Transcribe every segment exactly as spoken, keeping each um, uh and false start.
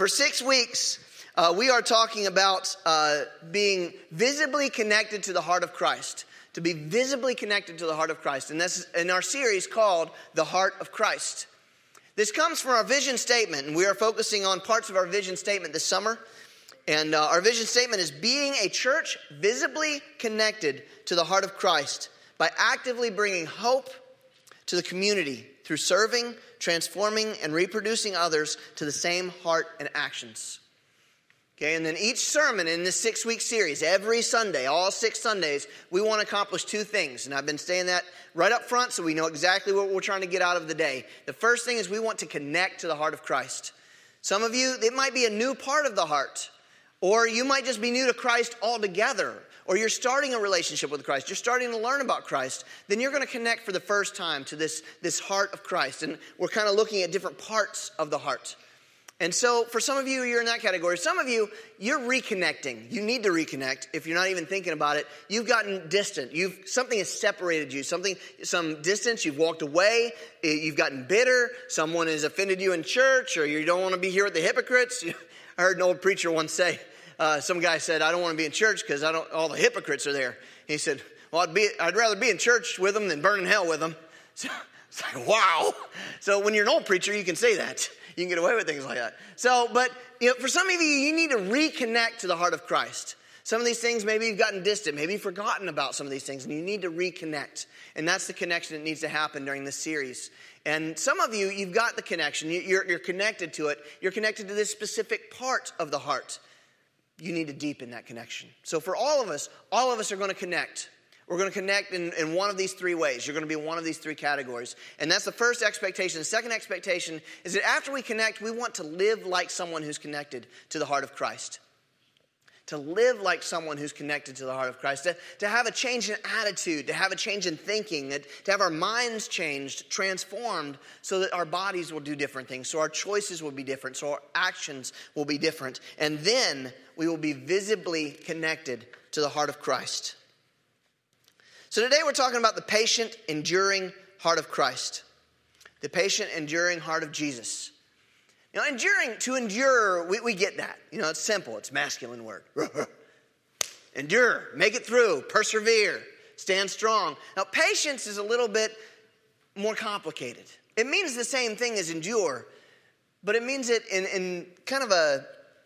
For six weeks, uh, we are talking about uh, being visibly connected to the heart of Christ. To be visibly connected to the heart of Christ. And that's in our series called The Heart of Christ. This comes from our vision statement, and we are focusing on parts of our vision statement this summer. And uh, our vision statement is being a church visibly connected to the heart of Christ by actively bringing hope to the community through serving, transforming, and reproducing others to the same heart and actions. Okay, and then each sermon in this six-week series, every Sunday, all six Sundays, we want to accomplish two things. And I've been saying that right up front so we know exactly what we're trying to get out of the day. The first thing is we want to connect to the heart of Christ. Some of you, it might be a new part of the heart. Or you might just be new to Christ altogether. Or you're starting a relationship with Christ. You're starting to learn about Christ. Then you're going to connect for the first time to this, this heart of Christ. And we're kind of looking at different parts of the heart. And so for some of you, you're in that category. Some of you, you're reconnecting. You need to reconnect if you're not even thinking about it. You've gotten distant. You've something has separated you. Something, some distance. You've walked away. You've gotten bitter. Someone has offended you in church, or you don't want to be here with the hypocrites. I heard an old preacher once say, uh, some guy said, "I don't want to be in church because I don't. All the hypocrites are there." He said, "Well, I'd be. I'd rather be in church with them than burn in hell with them." So it's like, wow. So when you're an old preacher, you can say that. You can get away with things like that. So, but you know, for some of you, you need to reconnect to the heart of Christ. Some of these things, maybe you've gotten distant. Maybe you've forgotten about some of these things, and you need to reconnect. And that's the connection that needs to happen during this series. And some of you, you've got the connection. You're, you're connected to it. You're connected to this specific part of the heart. You need to deepen that connection. So for all of us, all of us are going to connect. We're going to connect in, in one of these three ways. You're going to be in one of these three categories. And that's the first expectation. The second expectation is that after we connect, we want to live like someone who's connected to the heart of Christ. To live like someone who's connected to the heart of Christ. To, to have a change in attitude. To have a change in thinking. To have our minds changed, transformed, so that our bodies will do different things. So our choices will be different. So our actions will be different. And then we will be visibly connected to the heart of Christ. So today we're talking about the patient, enduring heart of Christ. The patient, enduring heart of Jesus. You know, enduring, to endure, we, we get that. You know, it's simple. It's a masculine word. Endure, make it through, persevere, stand strong. Now, patience is a little bit more complicated. It means the same thing as endure, but it means it in, in kind of a,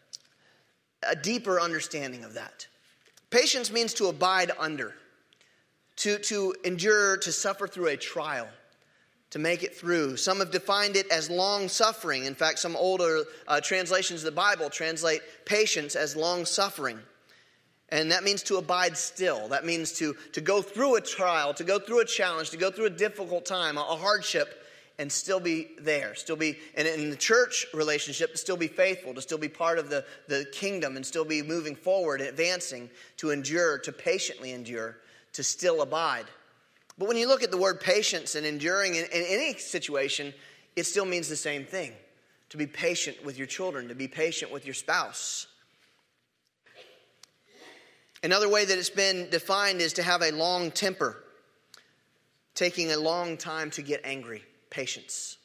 a deeper understanding of that. Patience means to abide under. To, to endure, to suffer through a trial, to make it through. Some have defined it as long suffering. In fact, some older uh, translations of the Bible translate patience as long suffering. And that means to abide still. That means to, to go through a trial, to go through a challenge, to go through a difficult time, a, a hardship, and still be there. Still be, and in the church relationship, to still be faithful, to still be part of the, the kingdom, and still be moving forward, advancing, to endure, to patiently endure, to still abide. But when you look at the word patience and enduring in, in any situation, it still means the same thing. To be patient with your children, to be patient with your spouse. Another way that it's been defined is to have a long temper. Taking a long time to get angry. Patience.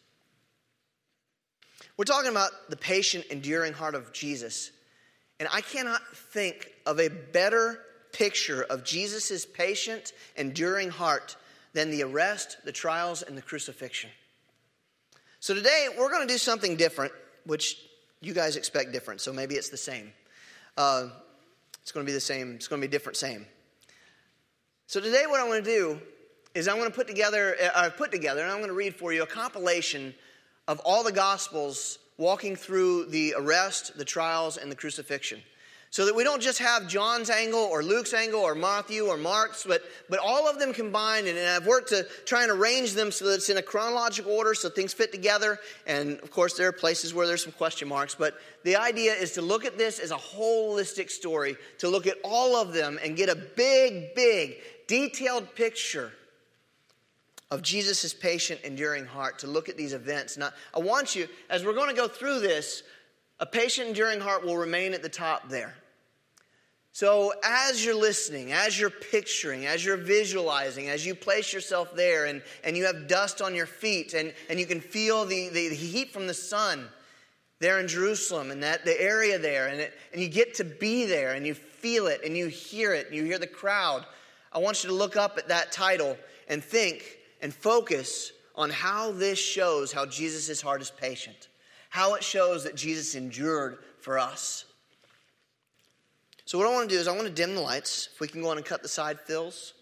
We're talking about the patient, enduring heart of Jesus. And I cannot think of a better picture of Jesus' patient, enduring heart than the arrest, the trials, and the crucifixion. So today, we're going to do something different, which you guys expect different, so maybe it's the same. Uh, it's going to be the same. It's going to be different, same. So today, what I'm going to do is I'm going to put together, uh, put together, and I'm going to read for you a compilation of all the Gospels walking through the arrest, the trials, and the crucifixion. So that we don't just have John's angle or Luke's angle or Matthew or Mark's, but, but all of them combined. And, and I've worked to try and arrange them so that it's in a chronological order so things fit together. And, of course, there are places where there's some question marks. But the idea is to look at this as a holistic story, to look at all of them and get a big, big, detailed picture of Jesus' patient, enduring heart, to look at these events. Now, I want you, as we're going to go through this, a patient, enduring heart will remain at the top there. So as you're listening, as you're picturing, as you're visualizing, as you place yourself there and, and you have dust on your feet and, and you can feel the, the, the heat from the sun, there in Jerusalem and that the area there, and, it, and you get to be there and you feel it and you hear it and you hear the crowd, I want you to look up at that title and think and focus on how this shows how Jesus' heart is patient, how it shows that Jesus endured for us. So what I want to do is I want to dim the lights. If we can go on and cut the side fills.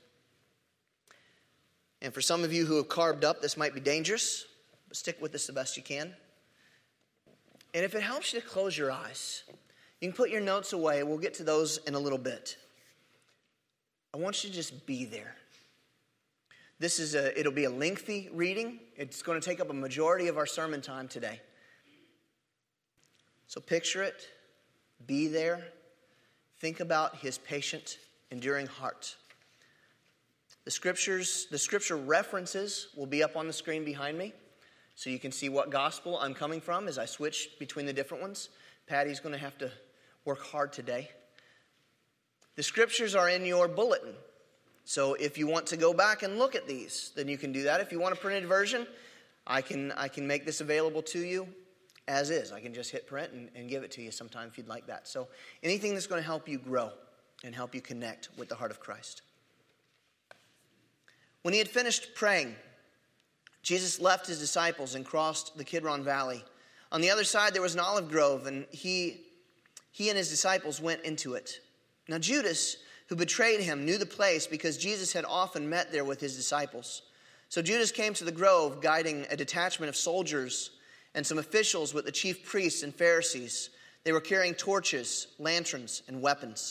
And for some of you who have carved up, this might be dangerous, but stick with this the best you can. And if it helps you to close your eyes, you can put your notes away. We'll get to those in a little bit. I want you to just be there. This is a, it'll be a lengthy reading. It's going to take up a majority of our sermon time today. So picture it, be there, think about his patient, enduring heart. The scriptures, the scripture references will be up on the screen behind me, so you can see what gospel I'm coming from as I switch between the different ones. Patty's going to have to work hard today. The scriptures are in your bulletin. So if you want to go back and look at these, then you can do that. If you want a printed version, I can I can make this available to you as is. I can just hit print and, and give it to you sometime if you'd like that. So anything that's going to help you grow and help you connect with the heart of Christ. When he had finished praying, Jesus left his disciples and crossed the Kidron Valley. On the other side, there was an olive grove, and he, he and his disciples went into it. Now Judas, who betrayed him, knew the place because Jesus had often met there with his disciples. So Judas came to the grove, guiding a detachment of soldiers and some officials with the chief priests and Pharisees. They were carrying torches, lanterns, and weapons.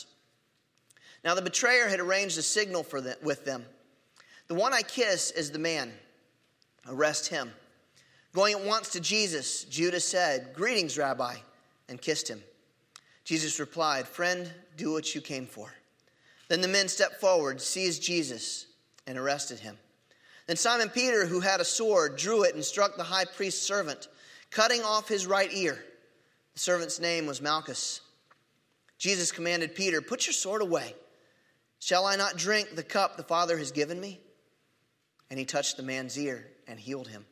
Now the betrayer had arranged a signal for them, with them. The one I kiss is the man. Arrest him. Going at once to Jesus, Judas said, "Greetings, Rabbi," and kissed him. Jesus replied, "Friend, do what you came for." Then the men stepped forward, seized Jesus, and arrested him. Then Simon Peter, who had a sword, drew it and struck the high priest's servant, cutting off his right ear. The servant's name was Malchus. Jesus commanded Peter, "Put your sword away. Shall I not drink the cup the Father has given me?" And he touched the man's ear and healed him.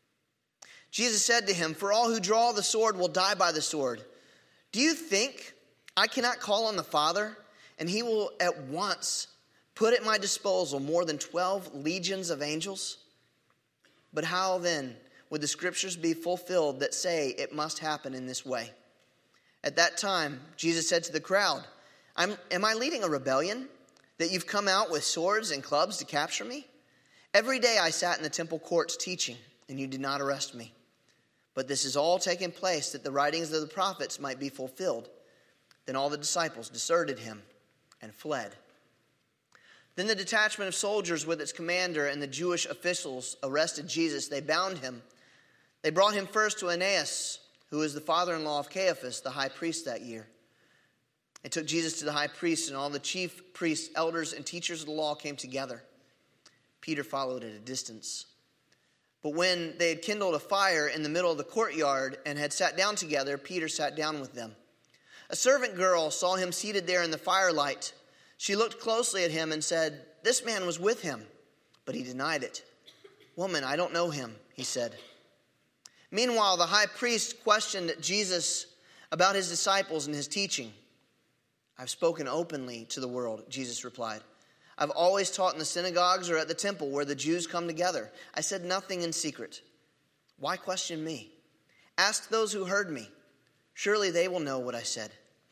Jesus said to him, "For all who draw the sword will die by the sword. Do you think I cannot call on the Father, and he will at once put at my disposal more than twelve legions of angels? But how then would the scriptures be fulfilled that say it must happen in this way?" At that time, Jesus said to the crowd, I'm, am I leading a rebellion that you've come out with swords and clubs to capture me? Every day I sat in the temple courts teaching, and you did not arrest me. But this is all taking place that the writings of the prophets might be fulfilled. Then all the disciples deserted him and fled. Then the detachment of soldiers with its commander and the Jewish officials arrested Jesus. They bound him. They brought him first to Annas, who was the father-in-law of Caiaphas, the high priest that year. They took Jesus to the high priest, and all the chief priests, elders, and teachers of the law came together. Peter followed at a distance. But when they had kindled a fire in the middle of the courtyard and had sat down together, Peter sat down with them. A servant girl saw him seated there in the firelight. She looked closely at him and said, "This man was with him." But he denied it. "Woman, I don't know him," he said. Meanwhile, the high priest questioned Jesus about his disciples and his teaching. "I've spoken openly to the world," Jesus replied. "I've always taught in the synagogues or at the temple where the Jews come together. I said nothing in secret. Why question me? Ask those who heard me. Surely they will know what I said."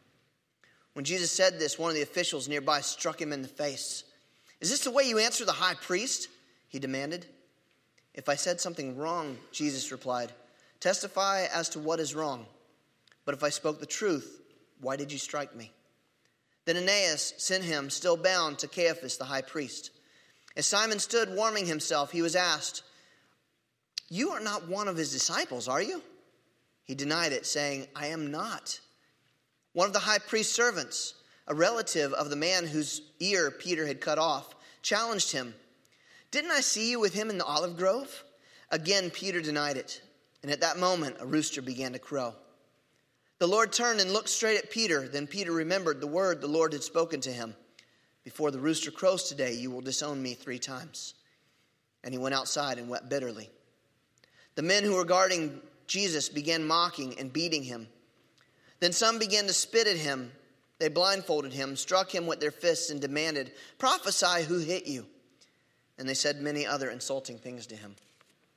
When Jesus said this, one of the officials nearby struck him in the face. "Is this the way you answer the high priest?" he demanded. "If I said something wrong," Jesus replied, "testify as to what is wrong. But if I spoke the truth, why did you strike me?" Then Annas sent him, still bound, to Caiaphas, the high priest. As Simon stood warming himself, he was asked, "You are not one of his disciples, are you?" He denied it, saying, "I am not." One of the high priest's servants, a relative of the man whose ear Peter had cut off, challenged him. "Didn't I see you with him in the olive grove?" Again, Peter denied it. And at that moment, a rooster began to crow. The Lord turned and looked straight at Peter. Then Peter remembered the word the Lord had spoken to him. "Before the rooster crows today, you will disown me three times." And he went outside and wept bitterly. The men who were guarding Jesus began mocking and beating him. Then some began to spit at him. They blindfolded him, struck him with their fists, and demanded, "Prophesy, who hit you?" And they said many other insulting things to him.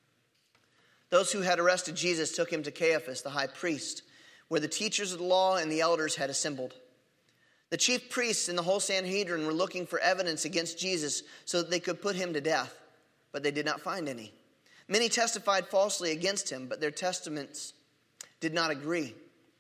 Those who had arrested Jesus took him to Caiaphas, the high priest, where the teachers of the law and the elders had assembled. The chief priests and the whole Sanhedrin were looking for evidence against Jesus so that they could put him to death, but they did not find any. Many testified falsely against him, but their testaments did not agree.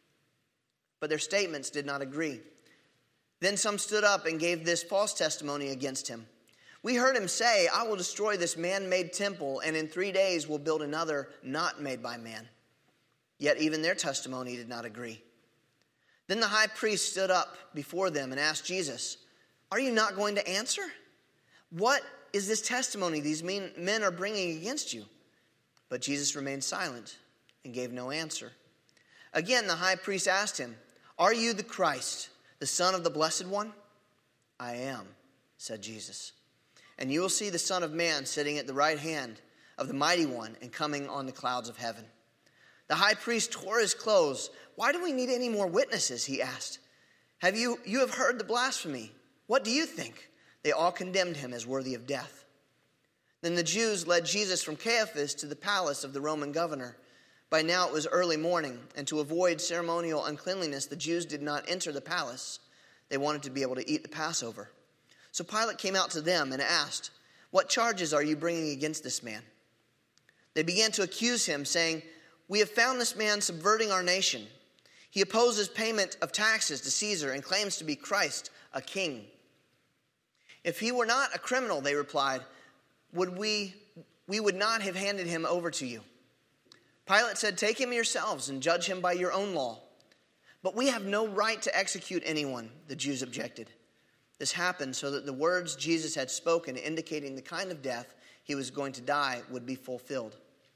But their statements did not agree. Then some stood up and gave this false testimony against him. "We heard him say, 'I will destroy this man-made temple, and in three days will build another not made by man.' Yet even their testimony did not agree." Then the high priest stood up before them and asked Jesus, "Are you not going to answer? What is this testimony these men are bringing against you?" But Jesus remained silent and gave no answer. Again, the high priest asked him, "Are you the Christ, the Son of the Blessed One?" "I am," said Jesus. "And you will see the Son of Man sitting at the right hand of the Mighty One and coming on the clouds of heaven." The high priest tore his clothes. "Why do we need any more witnesses?" he asked. Have you, you have heard the blasphemy. What do you think?" They all condemned him as worthy of death. Then the Jews led Jesus from Caiaphas to the palace of the Roman governor. By now it was early morning, and to avoid ceremonial uncleanliness, the Jews did not enter the palace. They wanted to be able to eat the Passover. So Pilate came out to them and asked, "What charges are you bringing against this man?" They began to accuse him, saying, "We have found this man subverting our nation. He opposes payment of taxes to Caesar and claims to be Christ, a king." "If he were not a criminal," they replied, would we, we would not have handed him over to you." Pilate said, "Take him yourselves and judge him by your own law." "But we have no right to execute anyone," the Jews objected. This happened so that the words Jesus had spoken, indicating the kind of death he was going to die, would be fulfilled.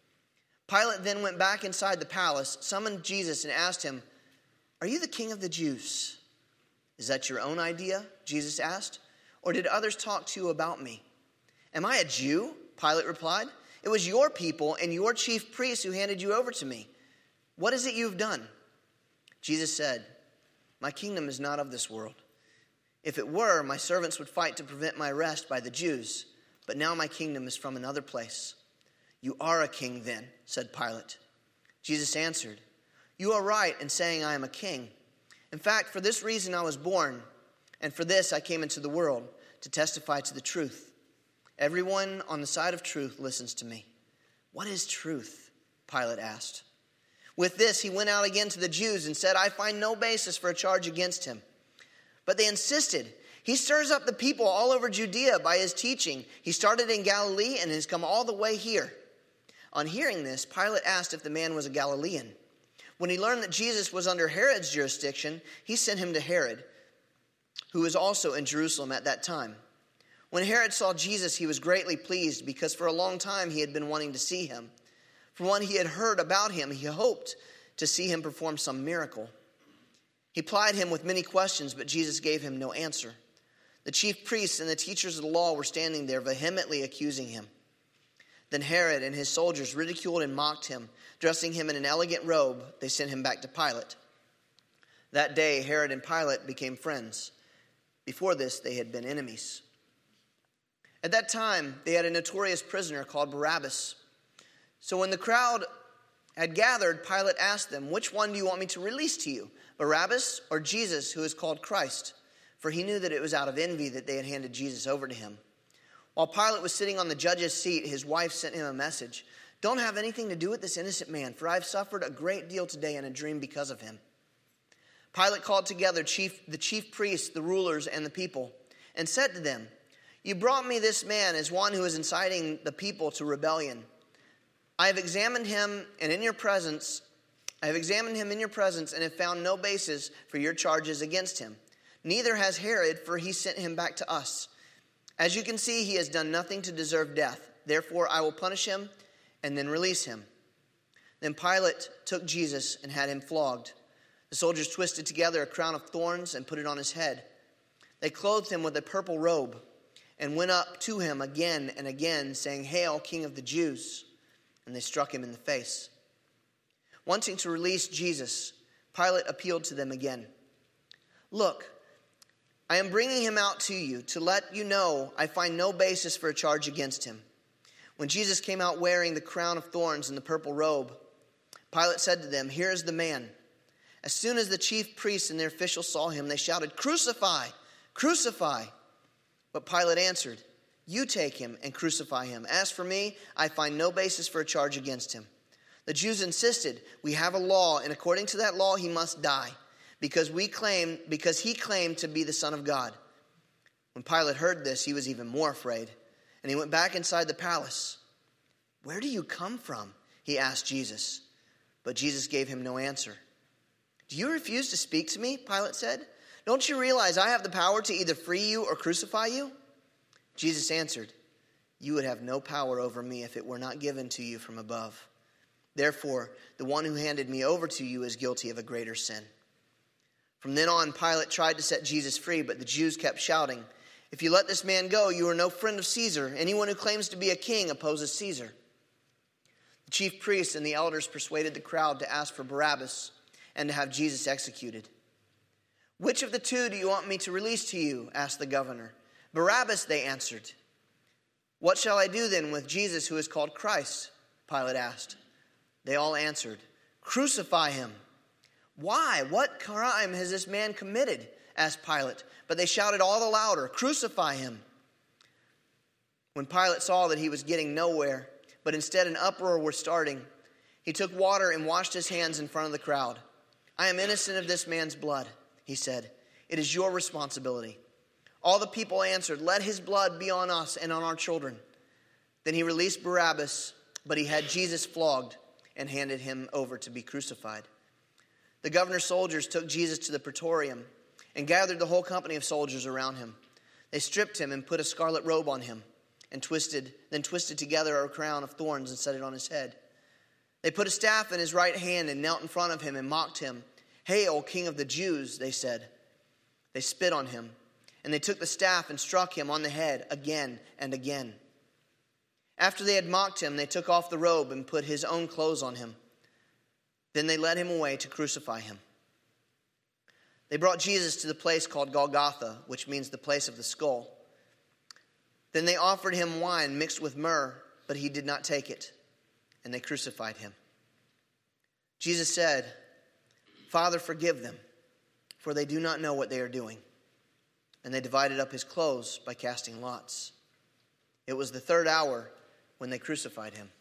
Pilate then went back inside the palace, summoned Jesus, and asked him, "Are you the king of the Jews?" "Is that your own idea?" Jesus asked. "Or did others talk to you about me?" "Am I a Jew?" Pilate replied. "It was your people and your chief priests who handed you over to me. What is it you've done?" Jesus said, "My kingdom is not of this world. If it were, my servants would fight to prevent my arrest by the Jews. But now my kingdom is from another place." "You are a king then," said Pilate. Jesus answered, "You are right in saying I am a king. In fact, for this reason I was born, and for this I came into the world, to testify to the truth. Everyone on the side of truth listens to me." "What is truth?" Pilate asked. With this, he went out again to the Jews and said, "I find no basis for a charge against him." But they insisted, "He stirs up the people all over Judea by his teaching. He started in Galilee and has come all the way here." On hearing this, Pilate asked if the man was a Galilean. When he learned that Jesus was under Herod's jurisdiction, he sent him to Herod, who was also in Jerusalem at that time. When Herod saw Jesus, he was greatly pleased, because for a long time he had been wanting to see him. From what he had heard about him, he hoped to see him perform some miracle. He plied him with many questions, but Jesus gave him no answer. The chief priests and the teachers of the law were standing there, vehemently accusing him. Then Herod and his soldiers ridiculed and mocked him. Dressing him in an elegant robe, they sent him back to Pilate. That day, Herod and Pilate became friends. Before this, they had been enemies. At that time, they had a notorious prisoner called Barabbas. So when the crowd had gathered, Pilate asked them, "Which one do you want me to release to you, Barabbas or Jesus, who is called Christ?" For he knew that it was out of envy that they had handed Jesus over to him. While Pilate was sitting on the judge's seat, his wife sent him a message. "Don't have anything to do with this innocent man, for I have suffered a great deal today in a dream because of him." Pilate called together chief, the chief priests, the rulers, and the people, and said to them, "You brought me this man as one who is inciting the people to rebellion. I have examined him, and in your presence, I have examined him in your presence, and have found no basis for your charges against him. Neither has Herod, for he sent him back to us. As you can see, he has done nothing to deserve death. Therefore, I will punish him and then release him." Then Pilate took Jesus and had him flogged. The soldiers twisted together a crown of thorns and put it on his head. They clothed him with a purple robe and went up to him again and again, saying, "Hail, King of the Jews!" And they struck him in the face. Wanting to release Jesus, Pilate appealed to them again. "Look, I am bringing him out to you to let you know I find no basis for a charge against him." When Jesus came out wearing the crown of thorns and the purple robe, Pilate said to them, "Here is the man." As soon as the chief priests and their officials saw him, they shouted, "Crucify! Crucify!" But Pilate answered, "You take him and crucify him. As for me, I find no basis for a charge against him." The Jews insisted, "We have a law, and according to that law he must die, because we claim because he claimed to be the Son of God." When Pilate heard this, he was even more afraid, and he went back inside the palace. "Where do you come from?" he asked Jesus. But Jesus gave him no answer. "Do you refuse to speak to me?" Pilate said. "Don't you realize I have the power to either free you or crucify you?" Jesus answered, "You would have no power over me if it were not given to you from above. Therefore, the one who handed me over to you is guilty of a greater sin." From then on, Pilate tried to set Jesus free, but the Jews kept shouting, "If you let this man go, you are no friend of Caesar. Anyone who claims to be a king opposes Caesar." The chief priests and the elders persuaded the crowd to ask for Barabbas and to have Jesus executed. "Which of the two do you want me to release to you?" asked the governor. "Barabbas," they answered. "What shall I do then with Jesus who is called Christ?" Pilate asked. They all answered, "Crucify him." "Why? What crime has this man committed?" asked Pilate. But they shouted all the louder, "Crucify him." When Pilate saw that he was getting nowhere, but instead an uproar was starting, he took water and washed his hands in front of the crowd. "I am innocent of this man's blood," he said. "It is your responsibility." All the people answered, "Let his blood be on us and on our children." Then he released Barabbas, but he had Jesus flogged and handed him over to be crucified. The governor's soldiers took Jesus to the praetorium and gathered the whole company of soldiers around him. They stripped him and put a scarlet robe on him, and twisted, then twisted together a crown of thorns and set it on his head. They put a staff in his right hand and knelt in front of him and mocked him. "Hail, King of the Jews," they said. They spit on him, and they took the staff and struck him on the head again and again. After they had mocked him, they took off the robe and put his own clothes on him. Then they led him away to crucify him. They brought Jesus to the place called Golgotha, which means the place of the skull. Then they offered him wine mixed with myrrh, but he did not take it, and they crucified him. Jesus said, "Father, forgive them, for they do not know what they are doing." And they divided up his clothes by casting lots. It was the third hour when they crucified him.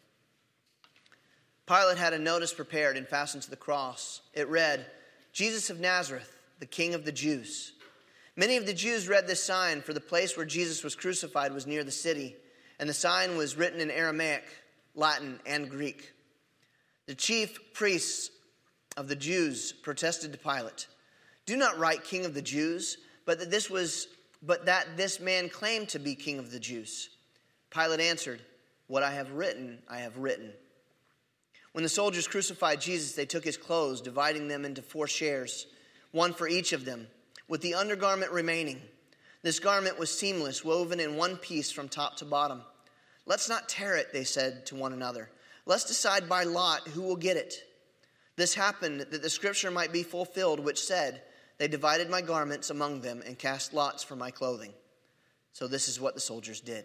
Pilate had a notice prepared and fastened to the cross. It read, "Jesus of Nazareth, the King of the Jews." Many of the Jews read this sign, for the place where Jesus was crucified was near the city, and the sign was written in Aramaic, Latin, and Greek. The chief priests of the Jews protested to Pilate, "Do not write King of the Jews, but that this was but that this man claimed to be King of the Jews." Pilate answered, "What I have written, I have written." When the soldiers crucified Jesus, they took his clothes, dividing them into four shares, one for each of them, with the undergarment remaining. This garment was seamless, woven in one piece from top to bottom. "Let's not tear it," they said to one another. "Let's decide by lot who will get it." This happened that the scripture might be fulfilled, which said, "They divided my garments among them and cast lots for my clothing." So this is what the soldiers did.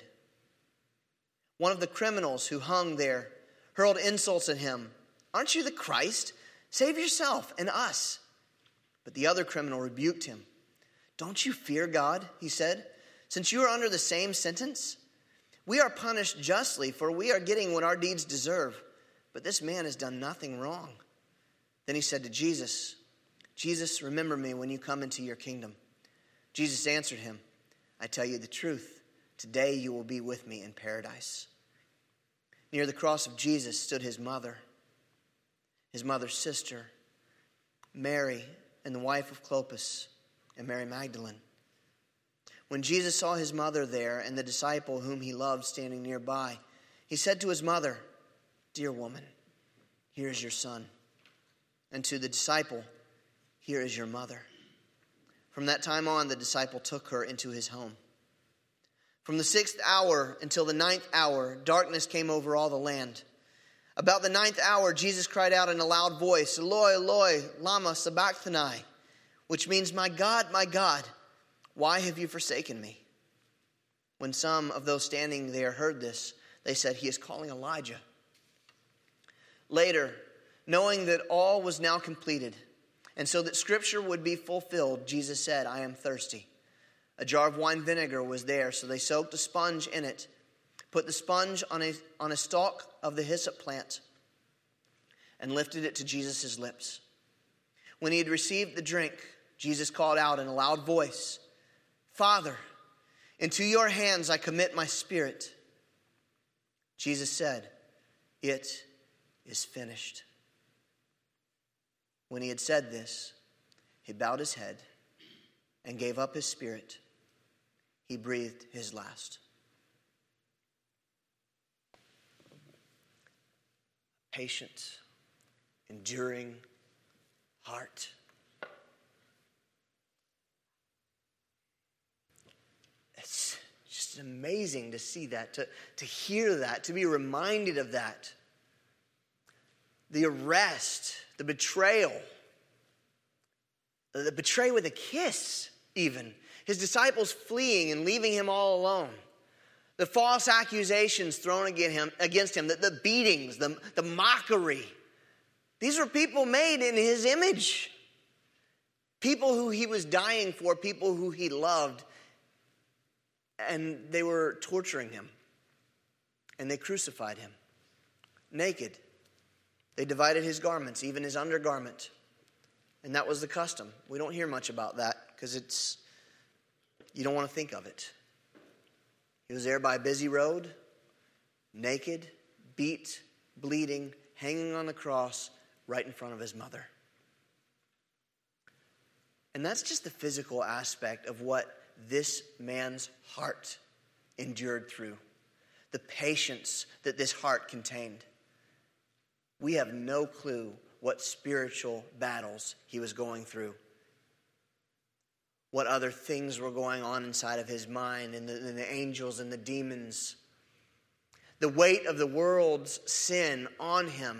One of the criminals who hung there hurled insults at him. "Aren't you the Christ? Save yourself and us." But the other criminal rebuked him. "Don't you fear God," he said, "since you are under the same sentence? We are punished justly, for we are getting what our deeds deserve. But this man has done nothing wrong." Then he said to Jesus, "Jesus, remember me when you come into your kingdom." Jesus answered him, "I tell you the truth. Today you will be with me in paradise." Near the cross of Jesus stood his mother, his mother's sister, Mary, and the wife of Clopas, and Mary Magdalene. When Jesus saw his mother there and the disciple whom he loved standing nearby, he said to his mother, "Dear woman, here is your son." And to the disciple, "Here is your mother." From that time on, the disciple took her into his home. From the sixth hour until the ninth hour, darkness came over all the land. About the ninth hour, Jesus cried out in a loud voice, Eloi, Eloi, lama sabachthani, which means, my God, my God, why have you forsaken me? When some of those standing there heard this, they said, he is calling Elijah. Later, knowing that all was now completed, and so that Scripture would be fulfilled, Jesus said, I am thirsty. A jar of wine vinegar was there, so they soaked a sponge in it, put the sponge on a, on a stalk of the hyssop plant, and lifted it to Jesus' lips. When he had received the drink, Jesus called out in a loud voice, Father, into your hands I commit my spirit. Jesus said, it is finished. When he had said this, he bowed his head and gave up his spirit. He breathed his last. Patient, enduring heart. It's just amazing to see that, to, to hear that, to be reminded of that. The arrest, the betrayal, the betrayal with a kiss even. His disciples fleeing and leaving him all alone. The false accusations thrown against him, against him the, the beatings, the, the mockery. These were people made in his image. People who he was dying for, people who he loved. And they were torturing him. And they crucified him. Naked. They divided his garments, even his undergarment. And that was the custom. We don't hear much about that because it's, you don't want to think of it. He was there by a busy road, naked, beat, bleeding, hanging on the cross right in front of his mother. And that's just the physical aspect of what this man's heart endured through. The patience that this heart contained. We have no clue what spiritual battles he was going through. What other things were going on inside of his mind, and the, and the angels and the demons. The weight of the world's sin on him.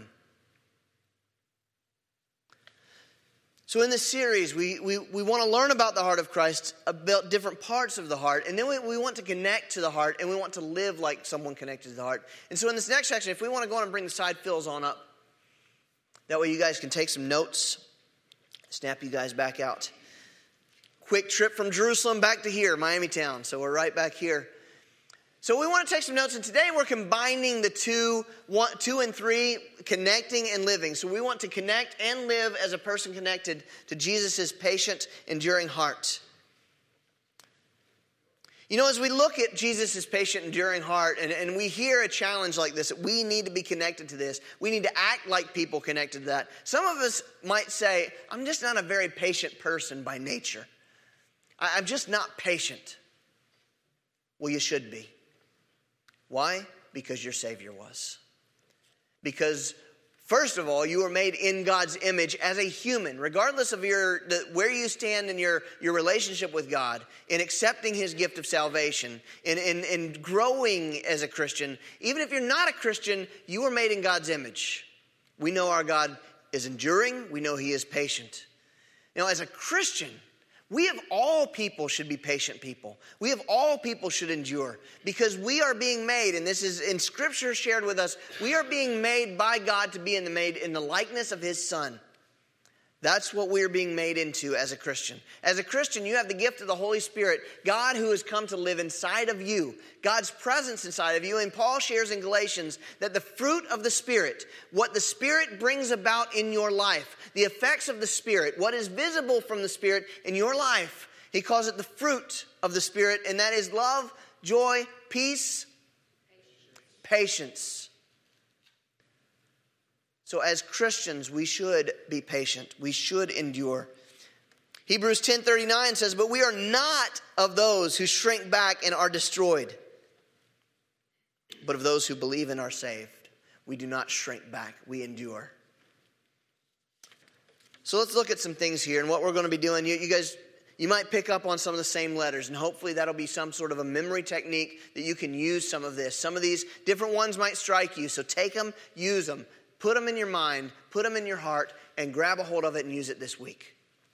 So in this series, we, we, we want to learn about the heart of Christ, about different parts of the heart, and then we, we want to connect to the heart, and we want to live like someone connected to the heart. And so in this next section, if we want to go on and bring the side fills on up, that way you guys can take some notes, snap you guys back out. Quick trip from Jerusalem back to here, Miami town. So we're right back here. So we want to take some notes, and today we're combining the two, one, two and three, connecting and living. So we want to connect and live as a person connected to Jesus' patient, enduring heart. You know, as we look at Jesus' patient, enduring heart, and, and we hear a challenge like this, we need to be connected to this. We need to act like people connected to that. Some of us might say, I'm just not a very patient person by nature. I'm just not patient. Well, you should be. Why? Because your Savior was. Because, first of all, you were made in God's image as a human, regardless of your the, where you stand in your, your relationship with God, in accepting his gift of salvation, in, in, in growing as a Christian. Even if you're not a Christian, you were made in God's image. We know our God is enduring. We know he is patient. Now, as a Christian, we of all people should be patient people. We of all people should endure because we are being made, and this is in Scripture shared with us, we are being made by God to be in the made in the likeness of his Son. That's what we're being made into as a Christian. As a Christian, you have the gift of the Holy Spirit, God who has come to live inside of you, God's presence inside of you. And Paul shares in Galatians that the fruit of the Spirit, what the Spirit brings about in your life, the effects of the Spirit, what is visible from the Spirit in your life, he calls it the fruit of the Spirit, and that is love, joy, peace, patience. patience. So as Christians, we should be patient. We should endure. Hebrews ten thirty-nine says, but we are not of those who shrink back and are destroyed, but of those who believe and are saved. We do not shrink back. We endure. So let's look at some things here and what we're going to be doing. You, you guys, you might pick up on some of the same letters, and hopefully that'll be some sort of a memory technique that you can use some of this. Some of these different ones might strike you, so take them, use them, put them in your mind, put them in your heart, and grab a hold of it and use it this week.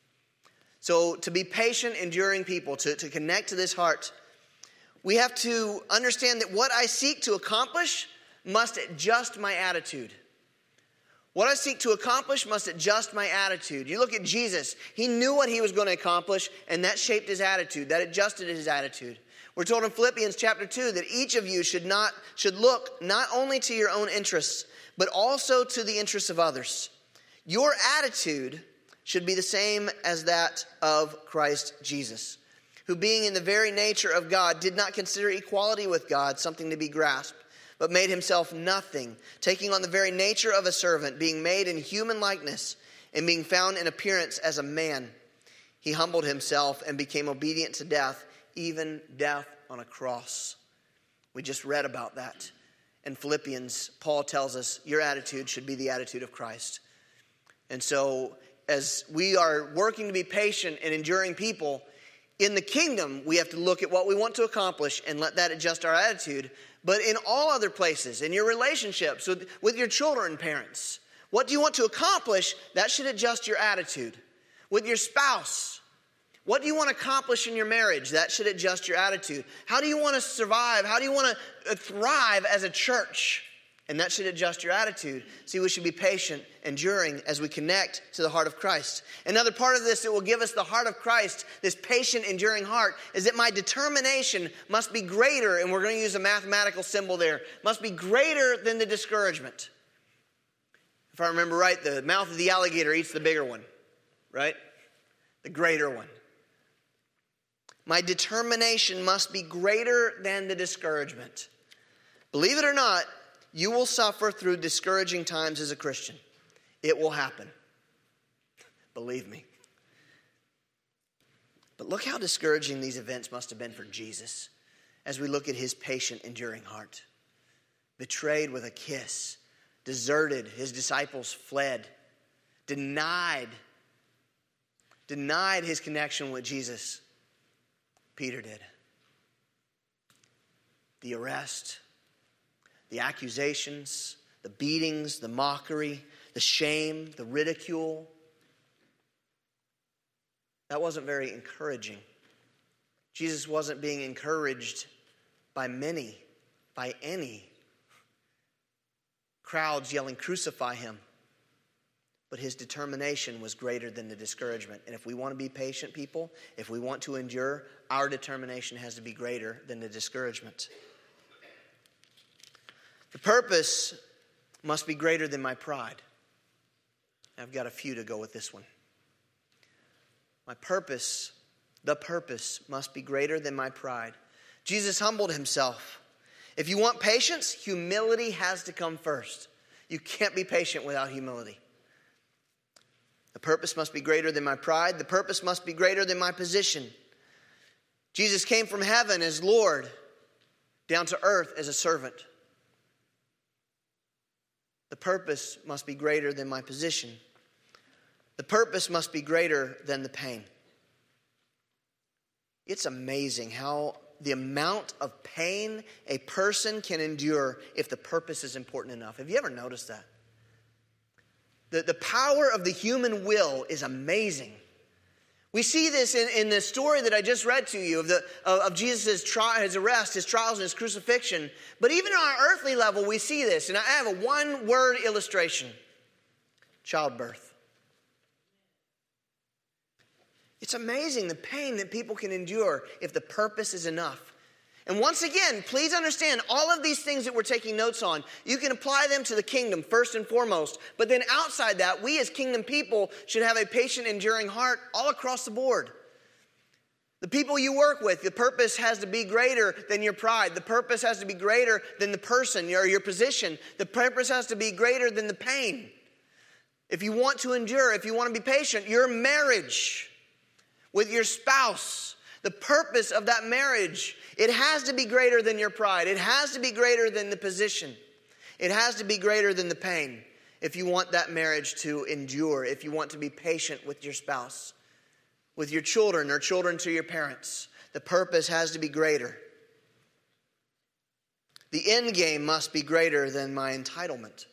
So to be patient, enduring people, to, to connect to this heart, we have to understand that what I seek to accomplish must adjust my attitude. What I seek to accomplish must adjust my attitude. You look at Jesus. He knew what he was going to accomplish, and that shaped his attitude. That adjusted his attitude. We're told in Philippians chapter two that each of you should not should look not only to your own interests, but also to the interests of others. Your attitude should be the same as that of Christ Jesus, who being in the very nature of God did not consider equality with God something to be grasped, but made himself nothing, taking on the very nature of a servant, being made in human likeness, and being found in appearance as a man. He humbled himself and became obedient to death, even death on a cross. We just read about that. In Philippians, Paul tells us your attitude should be the attitude of Christ. And so, as we are working to be patient and enduring people, in the kingdom, we have to look at what we want to accomplish and let that adjust our attitude. But in all other places, in your relationships, with, with your children and parents, what do you want to accomplish? That should adjust your attitude. With your spouse, what do you want to accomplish in your marriage? That should adjust your attitude. How do you want to survive? How do you want to thrive as a church? And that should adjust your attitude. See, we should be patient, enduring as we connect to the heart of Christ. Another part of this that will give us the heart of Christ, this patient, enduring heart, is that my determination must be greater, and we're going to use a mathematical symbol there, must be greater than the discouragement. If I remember right, the mouth of the alligator eats the bigger one, right? The greater one. My determination must be greater than the discouragement. Believe it or not, you will suffer through discouraging times as a Christian. It will happen. Believe me. But look how discouraging these events must have been for Jesus as we look at his patient, enduring heart. Betrayed with a kiss, deserted, his disciples fled, denied, denied his connection with Jesus. Peter did. The arrest, the accusations, the beatings, the mockery, the shame, the ridicule. That wasn't very encouraging. Jesus wasn't being encouraged by many, by any. Crowds yelling, "Crucify him." But his determination was greater than the discouragement. And if we want to be patient people, if we want to endure, our determination has to be greater than the discouragement. The purpose must be greater than my pride. I've got a few to go with this one. My purpose, the purpose must be greater than my pride. Jesus humbled himself. If you want patience, humility has to come first. You can't be patient without humility. The purpose must be greater than my pride. The purpose must be greater than my position. Jesus came from heaven as Lord, down to earth as a servant. The purpose must be greater than my position. The purpose must be greater than the pain. It's amazing how the amount of pain a person can endure if the purpose is important enough. Have you ever noticed that? The, the power of the human will is amazing. We see this in, in the story that I just read to you of, the, of, of Jesus' tri- his arrest, his trials, and his crucifixion. But even on our earthly level, we see this. And I have a one-word illustration. Childbirth. It's amazing the pain that people can endure if the purpose is enough. And once again, please understand, all of these things that we're taking notes on, you can apply them to the kingdom first and foremost. But then outside that, we as kingdom people should have a patient, enduring heart all across the board. The people you work with, the purpose has to be greater than your pride. The purpose has to be greater than the person or your position. The purpose has to be greater than the pain. If you want to endure, if you want to be patient, your marriage with your spouse, the purpose of that marriage, it has to be greater than your pride. It has to be greater than the position. It has to be greater than the pain if you want that marriage to endure, if you want to be patient with your spouse. with your children or children to your parents. The purpose has to be greater. The end game must be greater than my entitlement.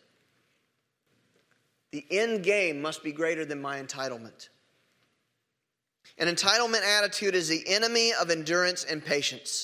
The end game must be greater than my entitlement. An entitlement attitude is the enemy of endurance and patience.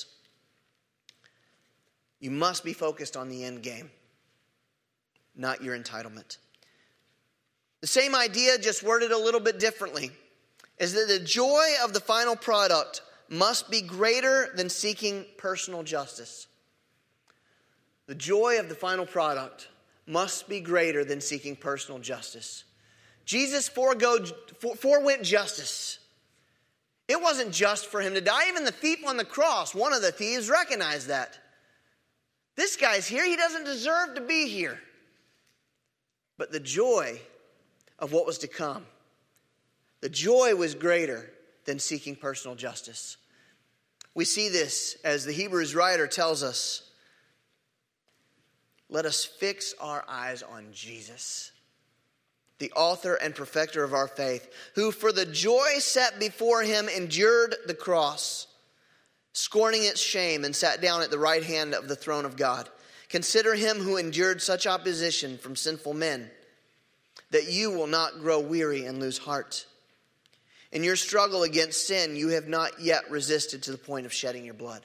You must be focused on the end game, not your entitlement. The same idea, just worded a little bit differently, is that the joy of the final product must be greater than seeking personal justice. The joy of the final product must be greater than seeking personal justice. Jesus forego, forewent justice. It wasn't just for him to die. Even the thief on the cross, one of the thieves, recognized that. This guy's here. He doesn't deserve to be here. But the joy of what was to come, the joy was greater than seeking personal justice. We see this as the Hebrews writer tells us. Let us fix our eyes on Jesus, the author and perfecter of our faith, who for the joy set before him endured the cross, scorning its shame, and sat down at the right hand of the throne of God. Consider him who endured such opposition from sinful men, that you will not grow weary and lose heart. In your struggle against sin, you have not yet resisted to the point of shedding your blood.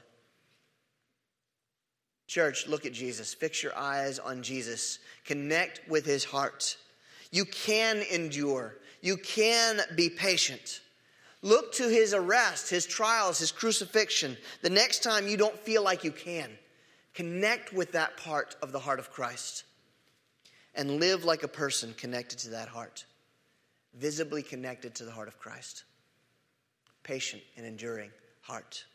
Church, look at Jesus. Fix your eyes on Jesus. Connect with his heart. You can endure. You can be patient. Look to his arrest, his trials, his crucifixion. The next time you don't feel like you can, connect with that part of the heart of Christ and live like a person connected to that heart, visibly connected to the heart of Christ. Patient and enduring heart.